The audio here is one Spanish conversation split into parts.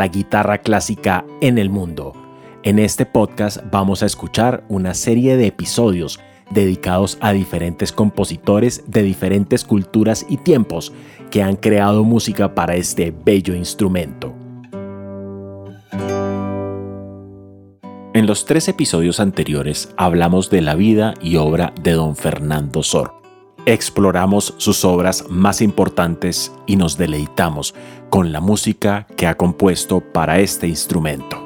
la guitarra clásica en el mundo. En este podcast vamos a escuchar una serie de episodios dedicados a diferentes compositores de diferentes culturas y tiempos que han creado música para este bello instrumento. En los 3 episodios anteriores hablamos de la vida y obra de don Fernando Sor. Exploramos sus obras más importantes y nos deleitamos con la música que ha compuesto para este instrumento.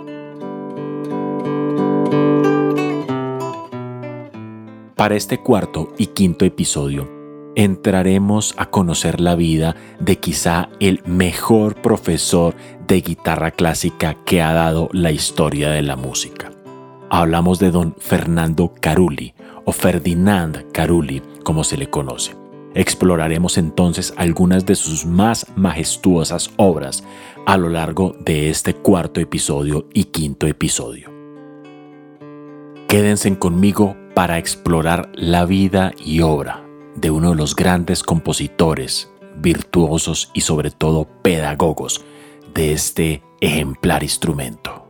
Para este 4º y 5º episodio, entraremos a conocer la vida de quizá el mejor profesor de guitarra clásica que ha dado la historia de la música. Hablamos de don Fernando Carulli, o Ferdinand Carulli, como se le conoce. Exploraremos entonces algunas de sus más majestuosas obras a lo largo de este 4º episodio y 5º episodio. Quédense conmigo para explorar la vida y obra de uno de los grandes compositores, virtuosos y sobre todo pedagogos de este ejemplar instrumento.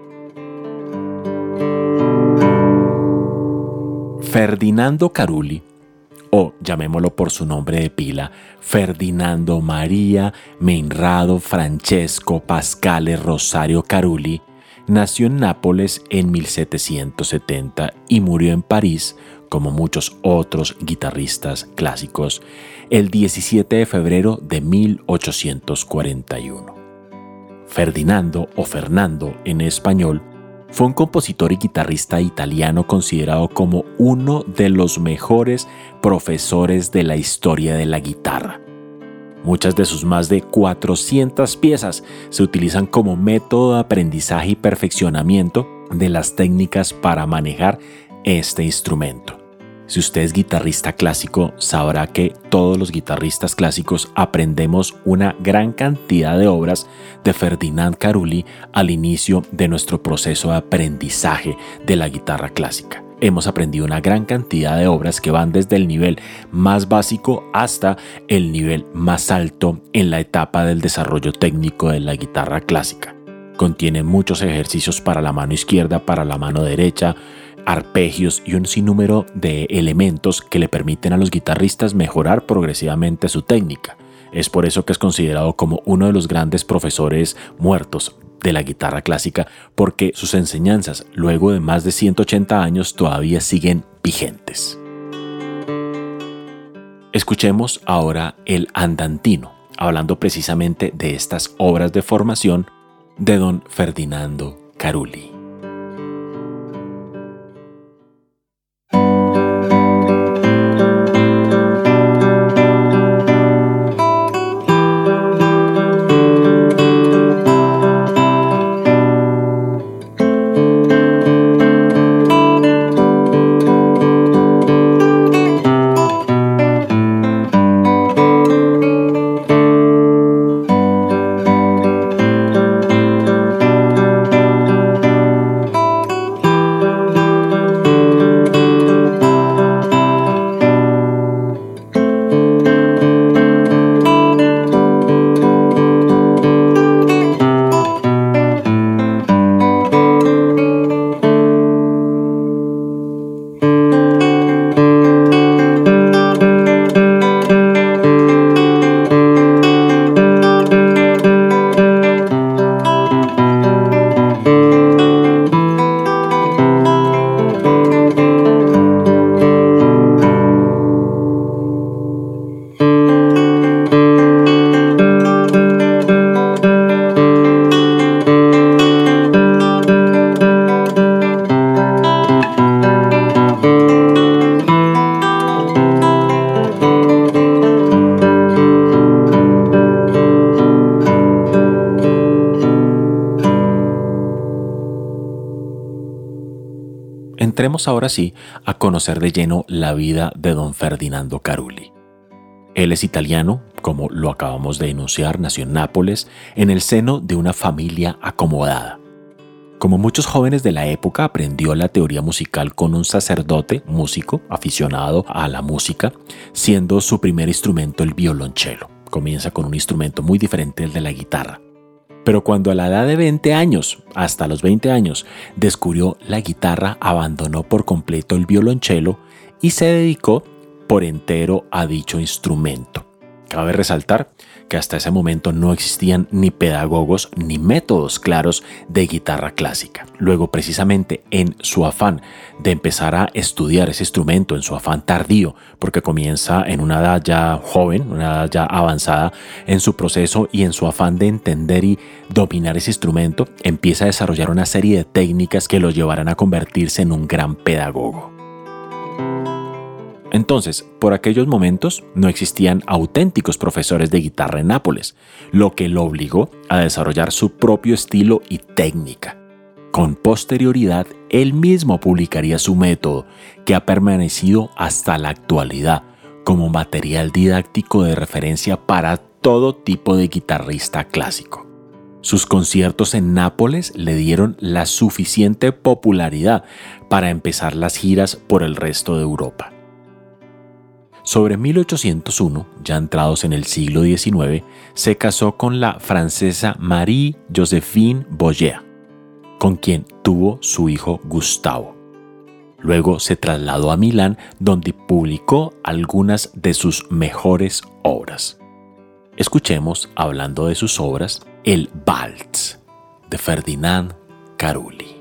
Ferdinando Carulli, o llamémoslo por su nombre de pila, Ferdinando María Meinrado Francesco Pasquale Rosario Carulli, nació en Nápoles en 1770 y murió en París, como muchos otros guitarristas clásicos, el 17 de febrero de 1841. Ferdinando, o Fernando en español, fue un compositor y guitarrista italiano considerado como uno de los mejores profesores de la historia de la guitarra. Muchas de sus más de 400 piezas se utilizan como método de aprendizaje y perfeccionamiento de las técnicas para manejar este instrumento. Si usted es guitarrista clásico, sabrá que todos los guitarristas clásicos aprendemos una gran cantidad de obras de Ferdinand Carulli al inicio de nuestro proceso de aprendizaje de la guitarra clásica. Hemos aprendido una gran cantidad de obras que van desde el nivel más básico hasta el nivel más alto en la etapa del desarrollo técnico de la guitarra clásica. Contiene muchos ejercicios para la mano izquierda, para la mano derecha, arpegios y un sinnúmero de elementos que le permiten a los guitarristas mejorar progresivamente su técnica. Es por eso que es considerado como uno de los grandes profesores muertos de la guitarra clásica, porque sus enseñanzas, luego de más de 180 años, todavía siguen vigentes. Escuchemos ahora el Andantino, hablando precisamente de estas obras de formación de don Ferdinando Carulli. Entremos ahora sí a conocer de lleno la vida de don Ferdinando Carulli. Él es italiano, como lo acabamos de enunciar, nació en Nápoles, en el seno de una familia acomodada. Como muchos jóvenes de la época, aprendió la teoría musical con un sacerdote, músico, aficionado a la música, siendo su primer instrumento el violonchelo. Comienza con un instrumento muy diferente del de la guitarra. Pero cuando a la edad de 20 años, hasta los 20 años, descubrió la guitarra, abandonó por completo el violonchelo y se dedicó por entero a dicho instrumento. Cabe resaltar que hasta ese momento no existían ni pedagogos ni métodos claros de guitarra clásica. Luego, precisamente en su afán de empezar a estudiar ese instrumento, en su afán tardío, porque comienza en una edad ya joven, una edad ya avanzada en su proceso, y en su afán de entender y dominar ese instrumento, empieza a desarrollar una serie de técnicas que lo llevarán a convertirse en un gran pedagogo. Entonces, por aquellos momentos no existían auténticos profesores de guitarra en Nápoles, lo que lo obligó a desarrollar su propio estilo y técnica. Con posterioridad, él mismo publicaría su método, que ha permanecido hasta la actualidad como material didáctico de referencia para todo tipo de guitarrista clásico. Sus conciertos en Nápoles le dieron la suficiente popularidad para empezar las giras por el resto de Europa. Sobre 1801, ya entrados en el siglo XIX, se casó con la francesa Marie-Joséphine Boyer, con quien tuvo su hijo Gustavo. Luego se trasladó a Milán, donde publicó algunas de sus mejores obras. Escuchemos, hablando de sus obras, el Waltz de Ferdinand Carulli.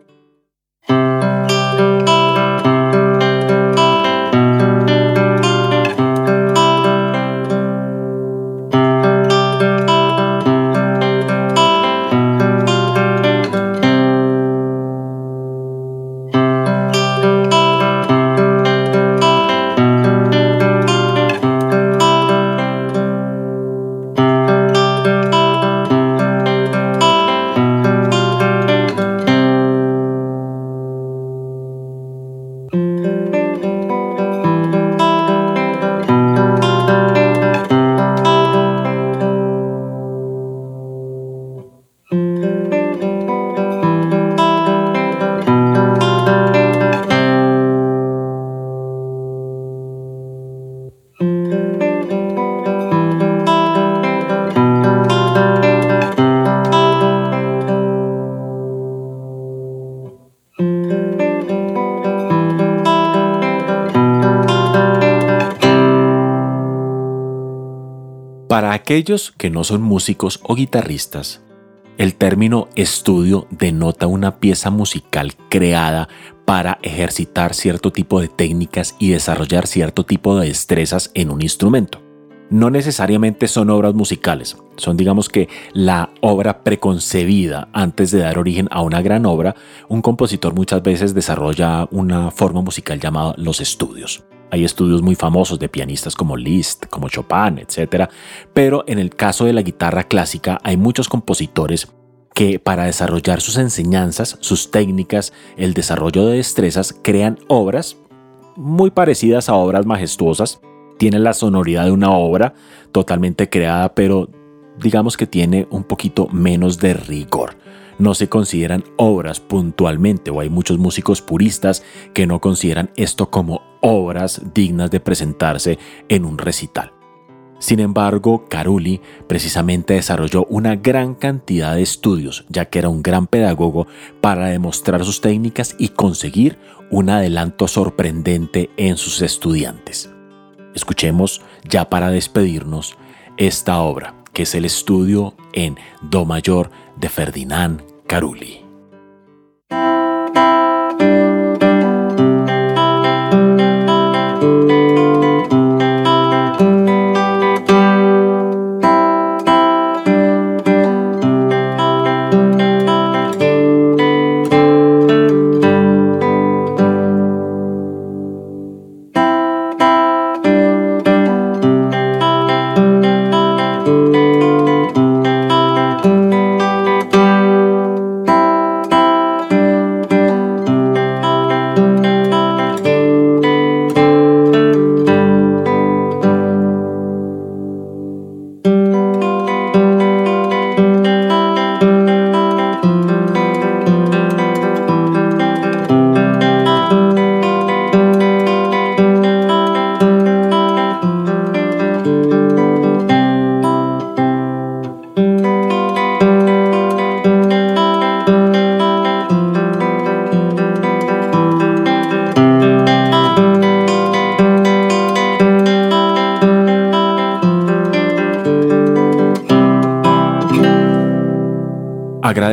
Para aquellos que no son músicos o guitarristas, el término estudio denota una pieza musical creada para ejercitar cierto tipo de técnicas y desarrollar cierto tipo de destrezas en un instrumento. No necesariamente son obras musicales, son, digamos, que la obra preconcebida antes de dar origen a una gran obra. Un compositor muchas veces desarrolla una forma musical llamada los estudios. Hay estudios muy famosos de pianistas como Liszt, como Chopin, etc. Pero en el caso de la guitarra clásica hay muchos compositores que, para desarrollar sus enseñanzas, sus técnicas, el desarrollo de destrezas, crean obras muy parecidas a obras majestuosas. Tiene la sonoridad de una obra totalmente creada, pero digamos que tiene un poquito menos de rigor. No se consideran obras puntualmente, o hay muchos músicos puristas que no consideran esto como obras dignas de presentarse en un recital. Sin embargo, Carulli precisamente desarrolló una gran cantidad de estudios, ya que era un gran pedagogo, para demostrar sus técnicas y conseguir un adelanto sorprendente en sus estudiantes. Escuchemos, ya para despedirnos, esta obra, que es el estudio en Do mayor de Ferdinand Carulli.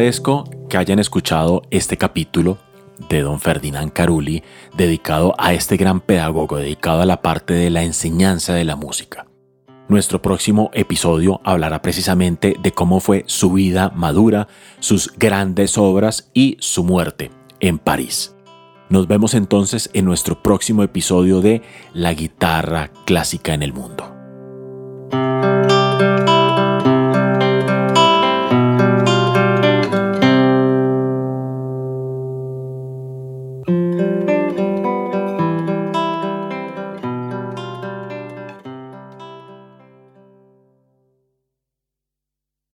agradezco que hayan escuchado este capítulo de don Ferdinand Carulli dedicado a este gran pedagogo, dedicado a la parte de la enseñanza de la música. Nuestro próximo episodio hablará precisamente de cómo fue su vida madura, sus grandes obras y su muerte en París. Nos vemos entonces en nuestro próximo episodio de La guitarra clásica en el mundo.